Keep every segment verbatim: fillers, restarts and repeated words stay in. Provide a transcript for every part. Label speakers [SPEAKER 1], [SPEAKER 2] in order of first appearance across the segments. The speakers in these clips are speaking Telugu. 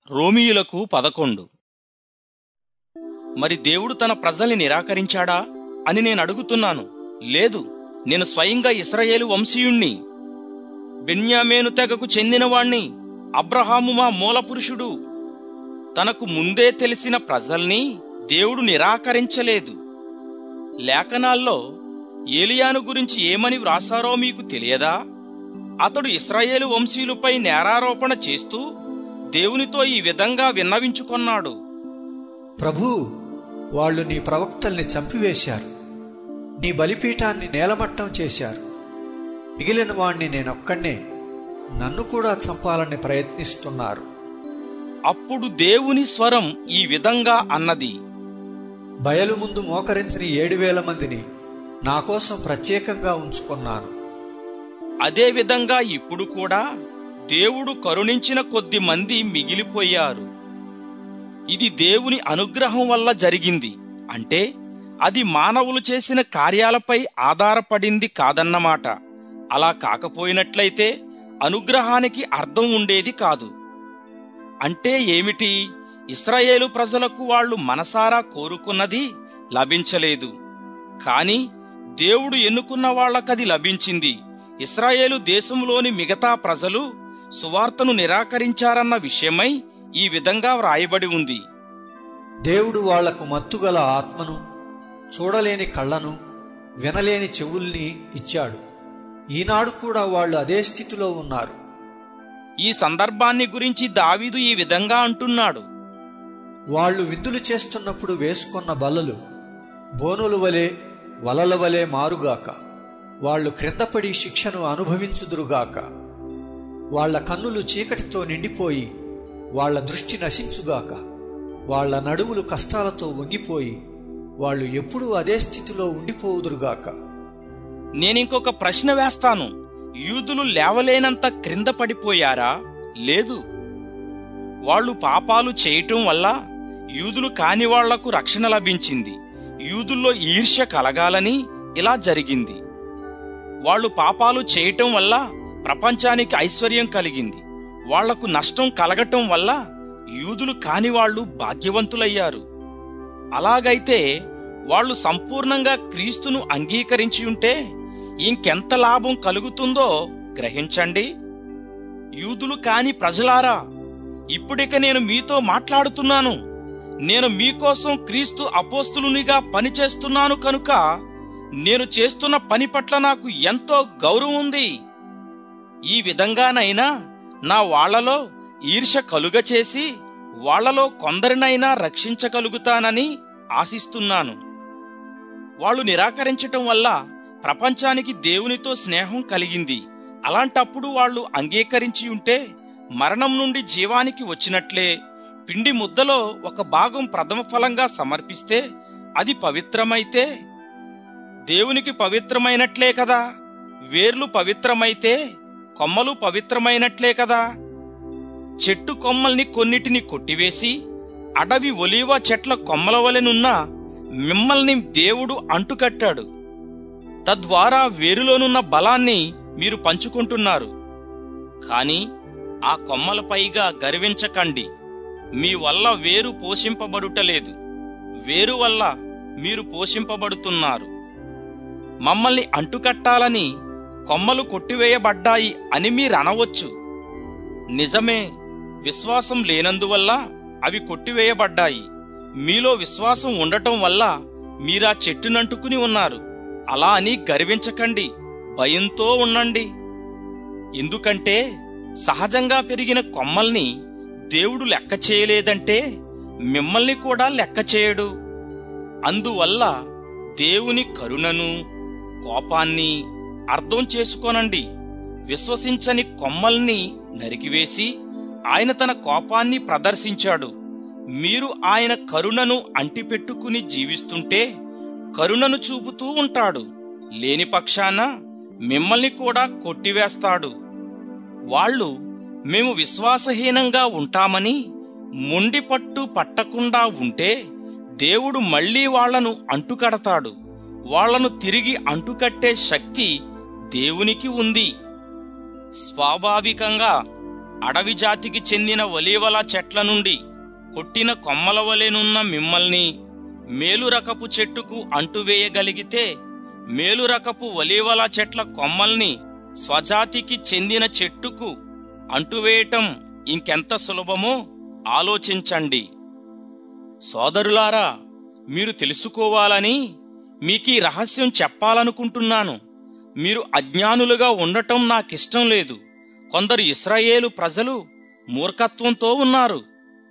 [SPEAKER 1] రోమీయులకు పదకొండు. మరి దేవుడు తన ప్రజల్ని నిరాకరించాడా అని నేను అడుగుతున్నాను. లేదు, నేను స్వయంగా ఇశ్రాయేలు వంశీయుణ్ణి, బెన్యామీను తెగకు చెందినవాణ్ణి. అబ్రహాము మా మూలపురుషుడు. తనకు ముందే తెలిసిన ప్రజల్ని దేవుడు నిరాకరించలేదు. లేఖనాల్లో ఏలియాను గురించి ఏమని వ్రాసారో మీకు తెలియదా? అతడు ఇశ్రాయేలు వంశీయులపై నేరారోపణ చేస్తూ దేవునితో ఈ విధంగా విన్నవించుకొన్నాడు.
[SPEAKER 2] ప్రభూ, వాళ్ళు నీ ప్రవక్తల్ని చంపివేశారు, నీ బలిపీఠాన్ని నేలమట్టం చేశారు. మిగిలిన వాణ్ణి నేనొక్కడే, నన్ను కూడా చంపాలని ప్రయత్నిస్తున్నారు.
[SPEAKER 1] అప్పుడు దేవుని స్వరం ఈ విధంగా అన్నది,
[SPEAKER 2] బయలు ముందు మోకరించిన ఏడు వేల మందిని నా కోసం ప్రత్యేకంగా ఉంచుకున్నాను.
[SPEAKER 1] అదే విధంగా ఇప్పుడు కూడా దేవుడు కరుణించిన కొద్ది మంది మిగిలిపోయారు. ఇది దేవుని అనుగ్రహం వల్ల జరిగింది. అంటే అది మానవులు చేసిన కార్యాలపై ఆధారపడింది కాదన్నమాట. అలా కాకపోయినట్లయితే అనుగ్రహానికి అర్థం ఉండేది కాదు. అంటే ఏమిటి? ఇశ్రాయేలు ప్రజలకు వాళ్ళు మనసారా కోరుకున్నది లభించలేదు, కాని దేవుడు ఎన్నుకున్న వాళ్లకది లభించింది. ఇశ్రాయేలు దేశంలోని మిగతా ప్రజలు సువార్తను నిరాకరించారన్న విషయమై ఈ విధంగా వ్రాయబడి ఉంది.
[SPEAKER 2] దేవుడు వాళ్లకు మత్తుగల ఆత్మను, చూడలేని కళ్ళను, వినలేని చెవుల్ని ఇచ్చాడు. ఈనాడు కూడా వాళ్ళు అదే స్థితిలో ఉన్నారు.
[SPEAKER 1] ఈ సందర్భాన్ని గురించి దావీదు ఈ విధంగా అంటున్నాడు,
[SPEAKER 2] వాళ్ళు విందులు చేస్తున్నప్పుడు వేసుకున్న బల్లలు బోనుల వలె, వలల వలె మారుగాక. వాళ్ళు క్రిందపడి శిక్షను అనుభవించుదురుగాక. వాళ్ల కన్నులు చీకటితో నిండిపోయి వాళ్ల దృష్టి నశించుగాక. వాళ్ల నడుములు కష్టాలతో వంగిపోయి వాళ్ళు ఎప్పుడూ అదే స్థితిలో ఉండిపోవుదురుగాక.
[SPEAKER 1] నేనింకొక ప్రశ్న వేస్తాను. యూదులు లేవలేనంత క్రింద పడిపోయారా? లేదు. వాళ్ళు పాపాలు చేయటం వల్ల యూదులు కాని వాళ్లకు రక్షణ లభించింది. యూదుల్లో ఈర్ష్య కలగాలని ఇలా జరిగింది. వాళ్ళు పాపాలు చేయటం వల్ల ప్రపంచానికి ఐశ్వర్యం కలిగింది. వాళ్లకు నష్టం కలగటం వల్ల యూదులు కాని వాళ్ళు భాగ్యవంతులయ్యారు. అలాగైతే వాళ్ళు సంపూర్ణంగా క్రీస్తును అంగీకరించి ఉంటే ఇంకెంత లాభం కలుగుతుందో గ్రహించండి. యూదులు కాని ప్రజలారా, ఇప్పుడిక నేను మీతో మాట్లాడుతున్నాను. నేను మీకోసం క్రీస్తు అపోస్తులునిగా పనిచేస్తున్నాను కనుక నేను చేస్తున్న పని పట్ల నాకు ఎంతో గౌరవం ఉంది. ఈ విధంగానైనా నా వాళ్లలో ఈర్ష్య కలుగచేసి వాళ్లలో కొందరినైనా రక్షించగలుగుతానని ఆశిస్తున్నాను. వాళ్ళు నిరాకరించటం వల్ల ప్రపంచానికి దేవునితో స్నేహం కలిగింది. అలాంటప్పుడు వాళ్ళు అంగీకరించి ఉంటే మరణం నుండి జీవానికి వచ్చినట్లే. పిండి ముద్దలో ఒక భాగం ప్రథమ ఫలంగా సమర్పిస్తే అది పవిత్రమైతే దేవునికి పవిత్రమైనట్లే కదా. వేర్లు పవిత్రమైతే కొమ్మలు పవిత్రమైనట్లే కదా. చెట్టు కొమ్మల్ని కొన్నిటిని కొట్టివేసి అడవి ఒలీవ చెట్ల కొమ్మల వలెనున్న మిమ్మల్ని దేవుడు అంటుకట్టాడు. తద్వారా వేరులోనున్న బలాన్ని మీరు పంచుకుంటున్నారు. కాని ఆ కొమ్మలపైగా గర్వించకండి. మీ వల్ల వేరు పోషింపబడుటలేదు, వేరు వల్ల మీరు పోషింపబడుతున్నారు. మమ్మల్ని అంటుకట్టాలని కొమ్మలు కొట్టివేయబడ్డాయి అని మీరనవచ్చు. నిజమే, విశ్వాసం లేనందువల్ల అవి కొట్టివేయబడ్డాయి. మీలో విశ్వాసం ఉండటం వల్ల మీరా చెట్టునంటుకుని ఉన్నారు. అలా అని గర్వించకండి, భయంతో ఉండండి. ఎందుకంటే సహజంగా పెరిగిన కొమ్మల్ని దేవుడు లెక్క చేయలేదంటే మిమ్మల్ని కూడా లెక్క చేయడు. అందువల్ల దేవుని కరుణను, కోపాన్ని అర్థం చేసుకోనండి. విశ్వసించని కొమ్మల్ని నరికివేసి ఆయన తన కోపాన్ని ప్రదర్శించాడు. మీరు ఆయన కరుణను అంటిపెట్టుకుని జీవిస్తుంటే కరుణను చూపుతూ ఉంటాడు. లేని పక్షాన మిమ్మల్ని కూడా కొట్టివేస్తాడు. వాళ్ళు మేము విశ్వాసహీనంగా ఉంటామని మొండి పట్టు పట్టకుండా ఉంటే దేవుడు మళ్లీ వాళ్లను అంటుకడతాడు. వాళ్లను తిరిగి అంటుకట్టే శక్తి దేవునికి ఉంది. స్వాభావికంగా అడవి జాతికి చెందిన ఒలీవల చెట్ల నుండి కొట్టిన కొమ్మల వలెనున్న మిమ్మల్ని మేలురకపు చెట్టుకు అంటువేయగలిగితే మేలురకపు ఒలీవల చెట్ల కొమ్మల్ని స్వజాతికి చెందిన చెట్టుకు అంటువేయటం ఇంకెంత సులభమో ఆలోచించండి. సోదరులారా, మీరు తెలుసుకోవాలని మీకీ రహస్యం చెప్పాలనుకుంటున్నాను. మీరు అజ్ఞానులుగా ఉండటం నాకిష్టం లేదు. కొందరు ఇశ్రాయేలు ప్రజలు మూర్ఖత్వంతో ఉన్నారు.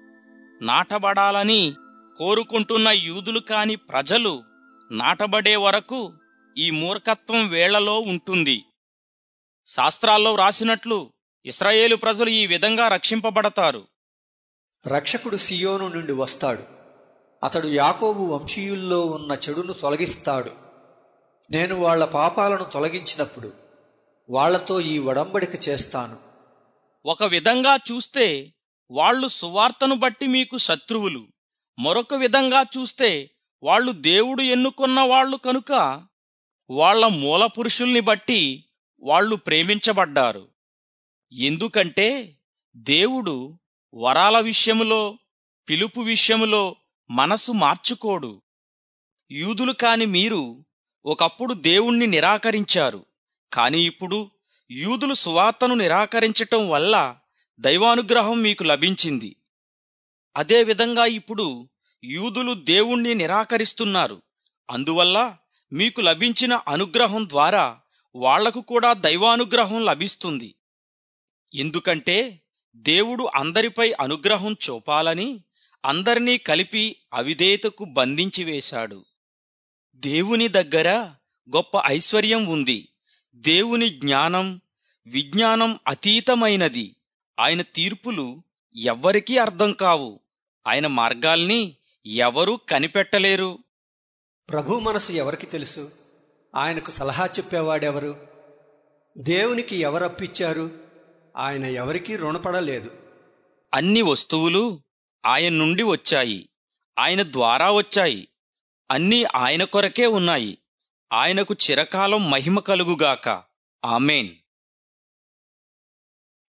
[SPEAKER 1] నాటబడాలని కోరుకుంటున్న యూదులు కాని ప్రజలు నాటబడే వరకు ఈ మూర్ఖత్వం వేళలో ఉంటుంది. శాస్త్రాల్లో వ్రాసినట్లు ఇశ్రాయేలు ప్రజలు ఈ విధంగా రక్షింపబడతారు.
[SPEAKER 2] రక్షకుడు సియోను నుండి వస్తాడు. అతడు యాకోబు వంశీయుల్లో ఉన్న చెడును తొలగిస్తాడు. నేను వాళ్ల పాపాలను తొలగించినప్పుడు వాళ్లతో ఈ ఒడంబడిక చేస్తాను.
[SPEAKER 1] ఒక విధంగా చూస్తే వాళ్ళు సువార్తను బట్టి మీకు శత్రువులు, మరొక విధంగా చూస్తే వాళ్ళు దేవుడు ఎన్నుకొన్న వాళ్ళు కనుక వాళ్ల మూల పురుషుల్ని బట్టి వాళ్ళు ప్రేమించబడ్డారు. ఎందుకంటే దేవుడు వరాల విషయములో, పిలుపు విషయములో మనసు మార్చుకోడు. యూదులు కాని మీరు ఒకప్పుడు దేవుణ్ణి నిరాకరించారు. కాని ఇప్పుడు యూదులు సువార్తను నిరాకరించటం వల్ల దైవానుగ్రహం మీకు లభించింది. అదేవిధంగా ఇప్పుడు యూదులు దేవుణ్ణి నిరాకరిస్తున్నారు. అందువల్ల మీకు లభించిన అనుగ్రహం ద్వారా వాళ్లకు కూడా దైవానుగ్రహం లభిస్తుంది. ఎందుకంటే దేవుడు అందరిపై అనుగ్రహం చూపాలని అందరినీ కలిపి అవిధేయతకు బంధించి వేశాడు. దేవుని దగ్గర గొప్ప ఐశ్వర్యం ఉంది. దేవుని జ్ఞానం, విజ్ఞానం అతీతమైనది. ఆయన తీర్పులు ఎవ్వరికీ అర్థం కావు. ఆయన మార్గాల్ని ఎవరూ కనిపెట్టలేరు.
[SPEAKER 2] ప్రభు మనసు ఎవరికి తెలుసు? ఆయనకు సలహా చెప్పేవాడెవరు? దేవునికి ఎవరప్పిచ్చారు? ఆయన ఎవరికీ రుణపడలేదు.
[SPEAKER 1] అన్ని వస్తువులు ఆయన నుండి వచ్చాయి, ఆయన ద్వారా వచ్చాయి. అన్నీ ఆయన కొరకే ఉన్నాయి. ఆయనకు చిరకాలం మహిమ కలుగుగాక. ఆమేన్.